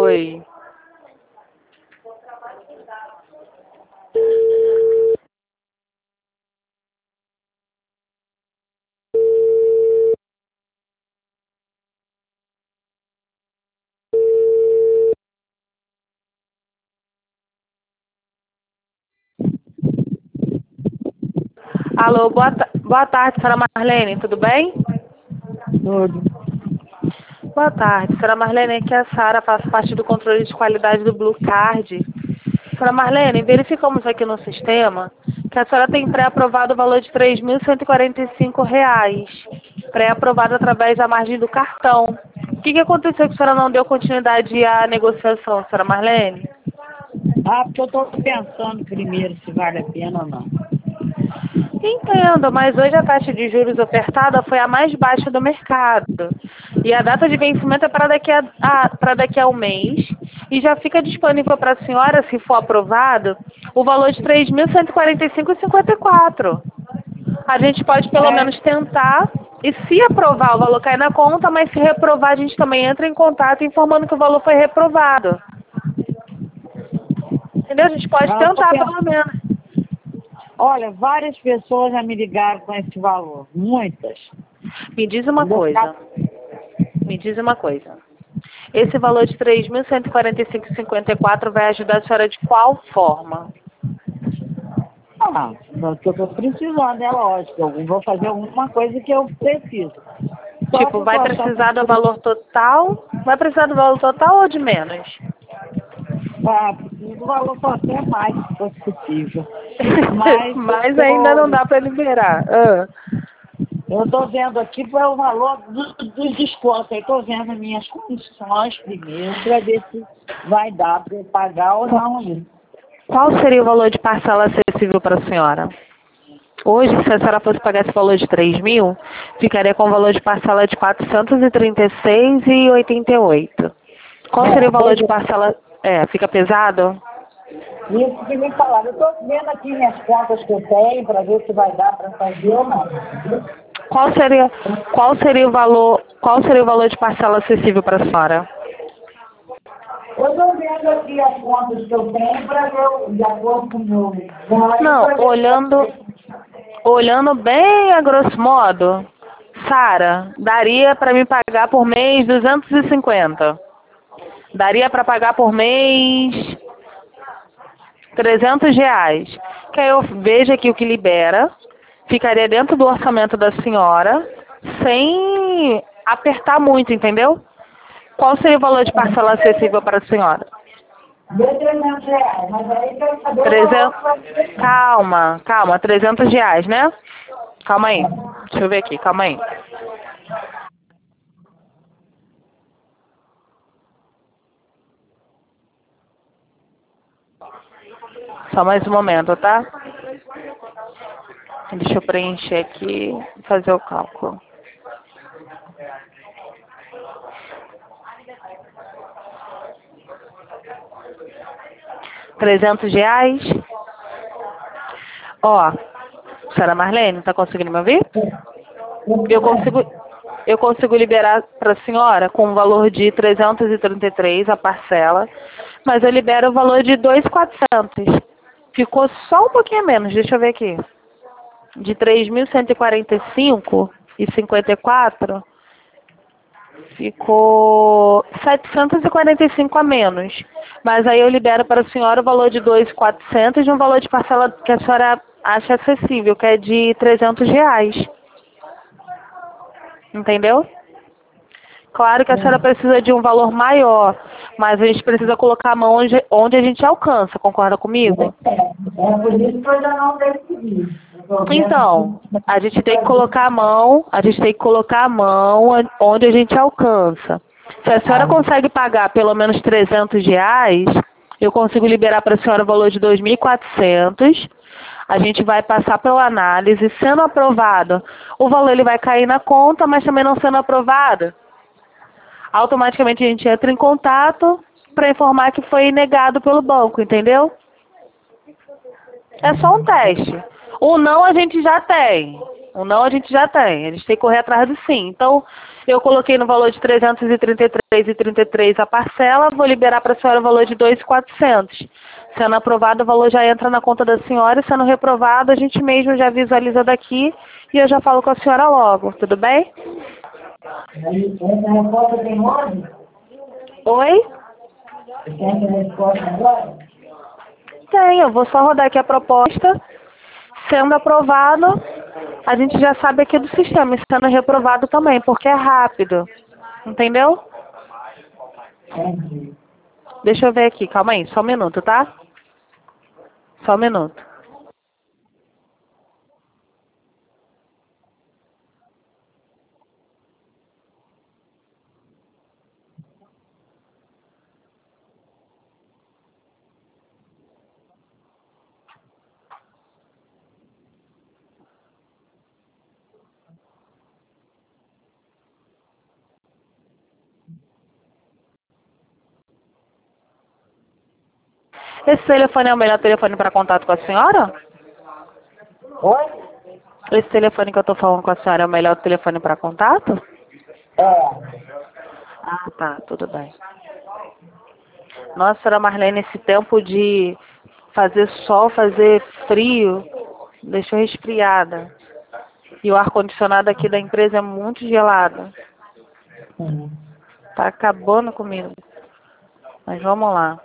Oi. Alô, boa tarde, senhora Marlene, tudo bem? Tudo. Boa tarde, senhora Marlene, aqui é a Sara, faço parte do controle de qualidade do Blue Card. Senhora Marlene, verificamos aqui no sistema que a senhora tem pré-aprovado o valor de R$ 3.145, pré-aprovado através da margem do cartão. O que aconteceu que a senhora não deu continuidade à negociação, senhora Marlene? Porque eu estou pensando primeiro se vale a pena ou não. Entendo, mas hoje a taxa de juros ofertada foi a mais baixa do mercado. E a data de vencimento é para daqui a um mês. E já fica disponível para a senhora, se for aprovado, o valor de R$ 3.145,54. A gente pode pelo menos tentar. E se aprovar, o valor cai na conta, mas se reprovar, a gente também entra em contato informando que o valor foi reprovado. Entendeu? A gente pode Eu tô tentar pensando. pelo menos. Olha, várias pessoas já me ligaram com esse valor. Muitas. Me diz uma coisa. Me diz uma coisa. Esse valor de R$ 3.145,54 vai ajudar a senhora de qual forma? Que eu estou precisando, é lógico. Eu vou fazer alguma coisa que eu preciso. Só que Tipo, eu vai tô achando precisar do valor total? Vai precisar do valor total ou de menos? preciso do valor só até mais, se fosse possível. Mas Mas ainda não dá para liberar. eu estou vendo aqui para o valor dos descontos. Eu estou vendo as minhas condições primeiro para ver se vai dar para eu pagar ou não isso. Qual seria o valor de parcela acessível para a senhora? Hoje, se a senhora fosse pagar esse valor de 3.000, ficaria com o valor de parcela de R$ 436,88. Qual seria o valor de parcela? Fica pesado? Isso que me falaram. Eu estou vendo aqui minhas contas que eu tenho para ver se vai dar para fazer ou não. Qual seria o valor de parcela acessível para a senhora? Eu estou vendo aqui as contas que eu tenho para ver de acordo com o meu. Não, olhando bem a grosso modo, Sara, daria para me pagar por mês 250. Daria para pagar por mês R$ 300. Que aí eu vejo aqui o que libera, ficaria dentro do orçamento da senhora, sem apertar muito, entendeu? Qual seria o valor de parcela acessível para a senhora? Deu R$ 300, mas aí quero saber o 300. valor. Calma, R$ 300, né? Calma aí. Deixa eu ver aqui, calma aí. Só mais um momento, tá? Deixa eu preencher aqui e fazer o cálculo. R$ 300? Ó, senhora Marlene, tá conseguindo me ouvir? Eu consigo liberar para a senhora com um valor de 333 a parcela, mas eu libero o valor de 2.400. Ficou só um pouquinho menos, deixa eu ver aqui. De 3.145,54 ficou 745 a menos. Mas aí eu libero para a senhora o valor de 2.400 e um valor de parcela que a senhora acha acessível, que é de R$ 300. Entendeu? Claro que a senhora precisa de um valor maior, mas a gente precisa colocar a mão onde a gente alcança, concorda comigo? É por isso que eu já não decidi. Então, a gente tem que colocar a mão onde a gente alcança. Se a senhora consegue pagar pelo menos R$ 300, eu consigo liberar para a senhora o valor de 2.400. A gente vai passar pela análise, sendo aprovado, o valor ele vai cair na conta, mas também não sendo aprovado, automaticamente a gente entra em contato para informar que foi negado pelo banco, entendeu? É só um teste. O não a gente já tem. O não a gente já tem. A gente tem que correr atrás do sim. Então, eu coloquei no valor de 333,33 a parcela. Vou liberar para a senhora o valor de 2.400. Sendo aprovado, o valor já entra na conta da senhora. Sendo reprovado, a gente mesmo já visualiza daqui e eu já falo com a senhora logo. Tudo bem? Essa resposta tem hoje? Oi? Tem essa resposta agora? Tem. Eu vou só rodar aqui a proposta. Sendo aprovado, a gente já sabe aqui do sistema. E sendo reprovado também, porque é rápido. Entendeu? Entendi. Deixa eu ver aqui. Calma aí. Só um minuto, tá? Só um minuto. Esse telefone é o melhor telefone para contato com a senhora? Oi? Esse telefone que eu tô falando com a senhora é o melhor telefone para contato? É. Ah, tá. Tudo bem. Nossa, senhora Marlene, esse tempo de fazer sol, fazer frio, deixou resfriada. E o ar-condicionado aqui da empresa é muito gelado. Sim. Tá acabando comigo. Mas vamos lá.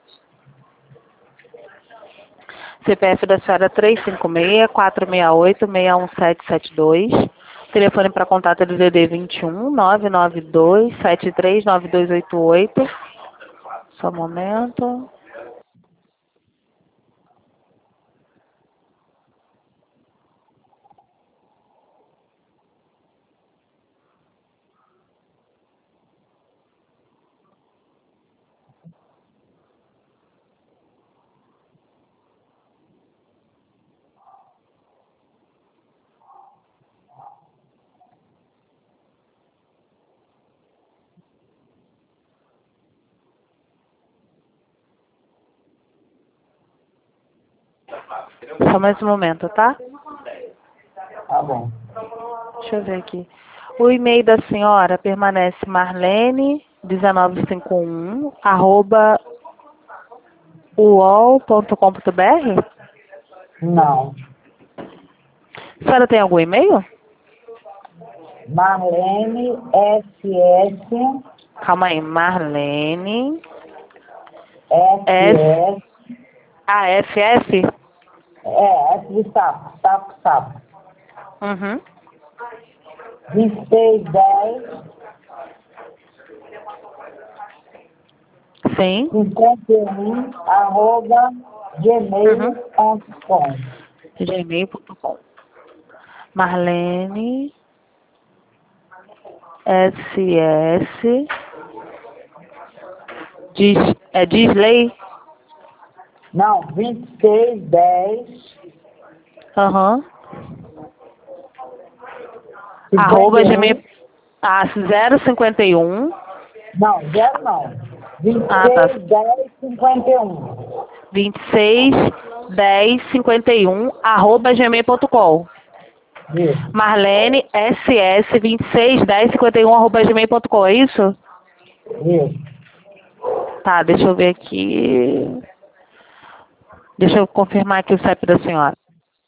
CPF da senhora 356-468-61772. Telefone para contato é do DD 21 992 739288. Só um momento. Só mais um momento, tá? Tá bom. Deixa eu ver aqui. O e-mail da senhora permanece marlene1951 arroba uol.com.br? Não. A senhora tem algum e-mail? Marlene SS Calma aí. Marlene S SS A F F? S de sapo, sapo. Uhum. 2610 Sim. 51 arroba Uhum. gmail.com. Gmail.com. Marlene SS Disley. Não, 2610 Aham. Arroba 51. gmail. Ah, 051. Não, zero não. Ah, tá. 2610 51. 261051 arroba gmail.com. Isso, Marlene SS 261051 arroba gmail.com, é isso? isso. Tá, deixa eu ver aqui. Deixa eu confirmar aqui o CEP da senhora.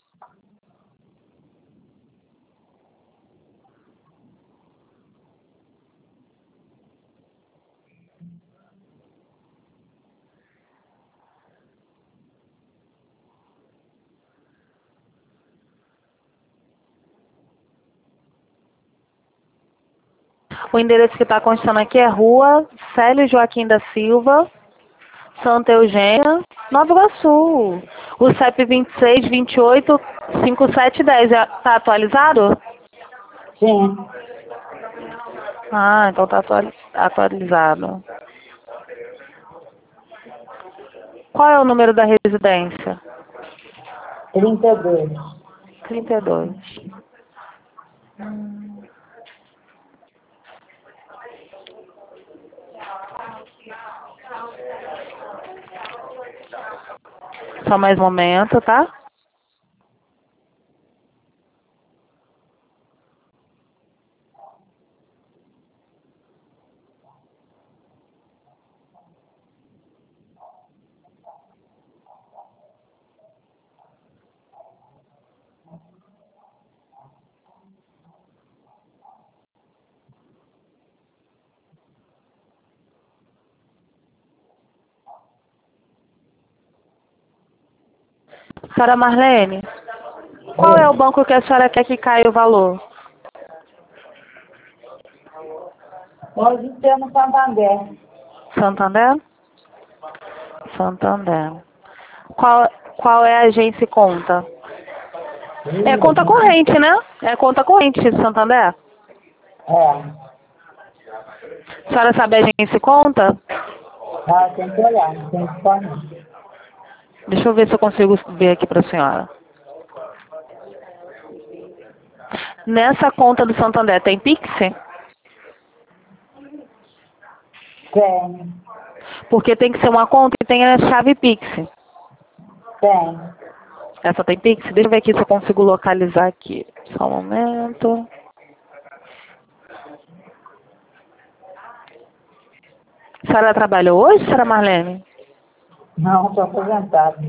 O endereço que está constando aqui é Rua Célio Joaquim da Silva, Santa Eugênia, Nova Iguaçu. O CEP 26285710 está atualizado? Sim. Ah, então está atualizado. Qual é o número da residência? 32. 32. Só mais um momento, tá? Senhora Marlene, qual é o banco que a senhora quer que caia o valor? Pode ser no Santander. Santander? Santander. Qual é a agência e conta? É conta corrente, né? É conta corrente, Santander? É. A senhora sabe a agência e conta? Ah, tem que olhar, não tem que falar. Deixa eu ver se eu consigo ver aqui para a senhora. Nessa conta do Santander tem Pix? Tem, Porque tem que ser uma conta que tenha a chave Pix. tem. Essa tem Pix? Deixa eu ver aqui se eu consigo localizar aqui. Só um momento. A senhora trabalhou hoje, senhora Marlene? Não, estou aposentado.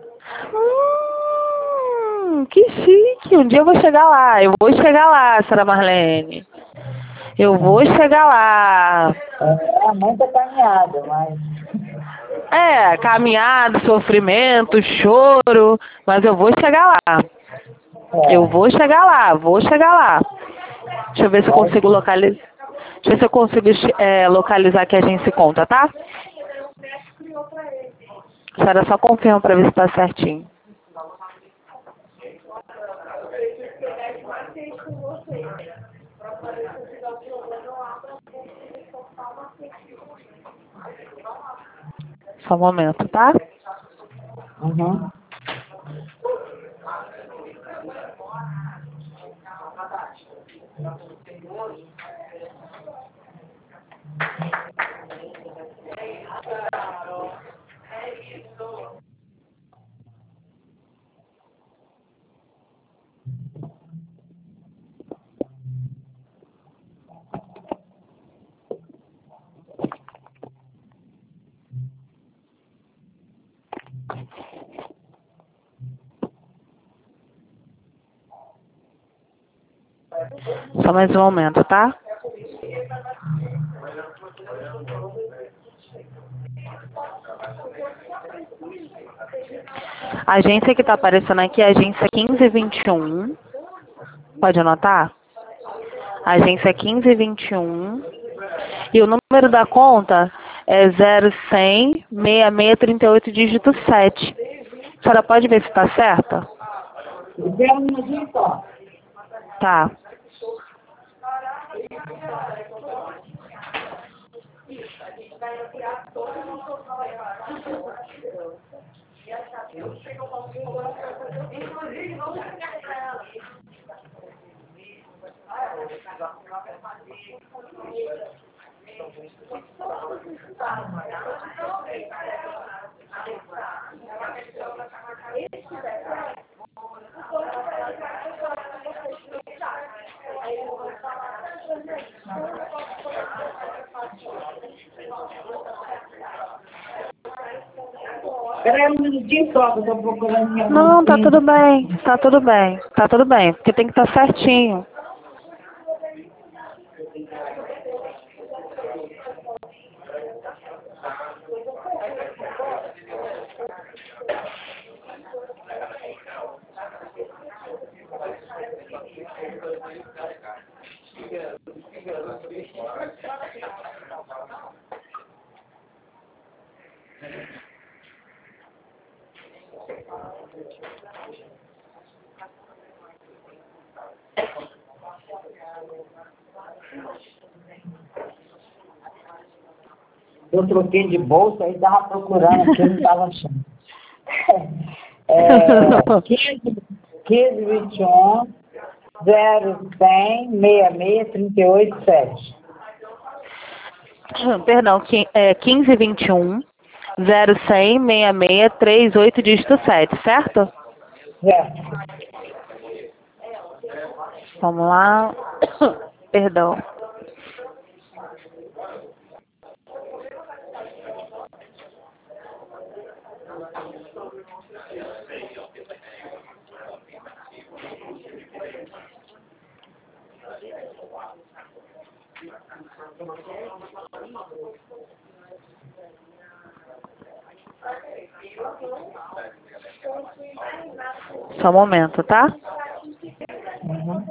Que chique. Um dia eu vou chegar lá. Eu vou chegar lá, senhora Marlene. Eu vou chegar lá. É muita caminhada, mas... É, caminhada, sofrimento, choro. Mas eu vou chegar lá. Eu É. vou chegar lá, vou chegar lá. Deixa eu ver se eu consigo localizar. Deixa eu ver se eu consigo localizar que a gente se conta, tá? A senhora só confirma pra ver se tá certinho. Só um momento, tá? Uhum. Só mais um momento, tá? A agência que tá aparecendo aqui é a agência 1521. Pode anotar? Agência 1521. E o número da conta é 0100 6638 dígito 7. A senhora pode ver se tá certa? Espera um minutinho só. Tá. Espera um minutinho só, que eu estou procurando minha Não, tá bolsinha. tudo bem. Tá tudo bem. Tá tudo bem. Porque tem que estar certinho. Eu troquei de bolsa e estava procurando aqui, não estava achando. É, 1521 0100 66 38 7. Perdão, 1521 0100 66 38 dígito 7, certo? Certo. Vamos lá. Perdão. Só um momento, tá? Uhum.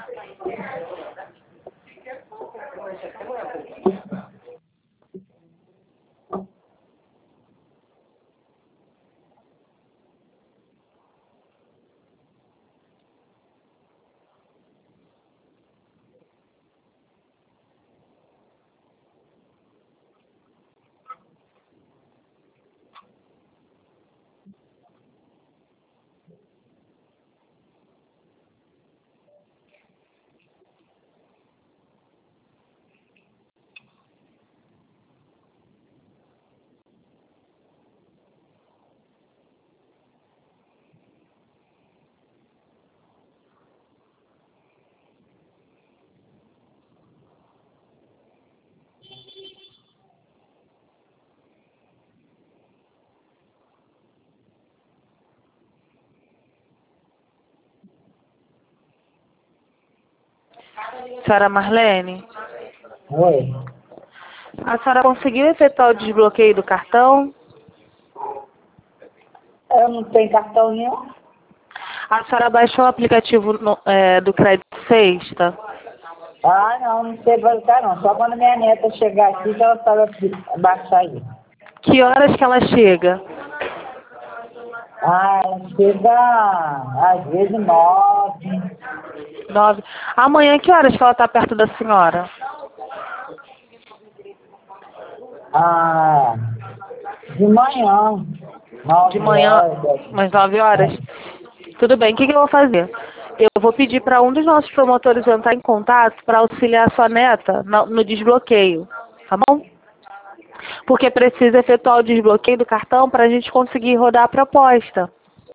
Senhora Marlene, Oi. a senhora conseguiu efetuar o desbloqueio do cartão? Eu não tenho cartão nenhum. A senhora baixou o aplicativo do Crédito Sexta? Ah, não sei baixar não. Só quando minha neta chegar aqui que ela sabe baixar aí. Que horas que ela chega? Ah, ela chega às vezes 9. 9. Amanhã, que horas que ela está perto da senhora? Ah, de manhã. De 9 manhã, horas. umas 9 horas? Tudo bem, o que eu vou fazer? Eu vou pedir para um dos nossos promotores entrar em contato para auxiliar a sua neta no desbloqueio, tá bom? Porque precisa efetuar o desbloqueio do cartão para a gente conseguir rodar a proposta.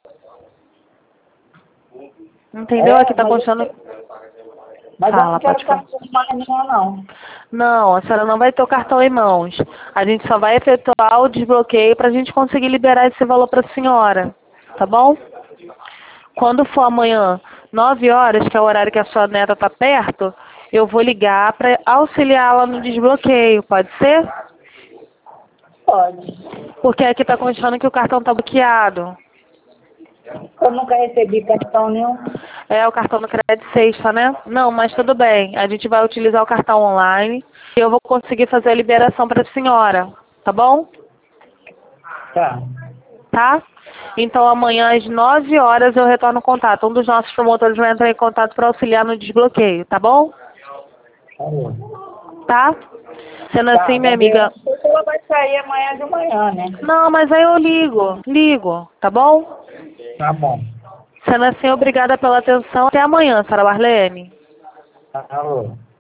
Entendeu? Aqui É, tá constando... mas eu não Fala, quero pode falar. cartão de mais nenhum, não. Não, a senhora não vai ter o cartão em mãos. A gente só vai efetuar o desbloqueio para a gente conseguir liberar esse valor para a senhora, tá bom? Quando for amanhã, 9 horas, que é o horário que a sua neta está perto, eu vou ligar para auxiliá-la no desbloqueio, pode ser? Pode. Porque aqui está constando que o cartão está bloqueado. Eu nunca recebi cartão nenhum. É o cartão do Crédito Sexta, né? Não, mas tudo bem. A gente vai utilizar o cartão online e eu vou conseguir fazer a liberação para a senhora, tá bom? Tá. Tá? Então amanhã às 9 horas eu retorno o contato. Um dos nossos promotores vai entrar em contato para auxiliar no desbloqueio, tá bom? Tá bom. Tá? Sendo Tá, assim, minha mas eu amiga... não sei se ela vai sair amanhã de manhã, né? Não, mas aí eu ligo, tá bom? Tá bom. Sendo assim, obrigada pela atenção. Até amanhã, Sara Marlene. Alô.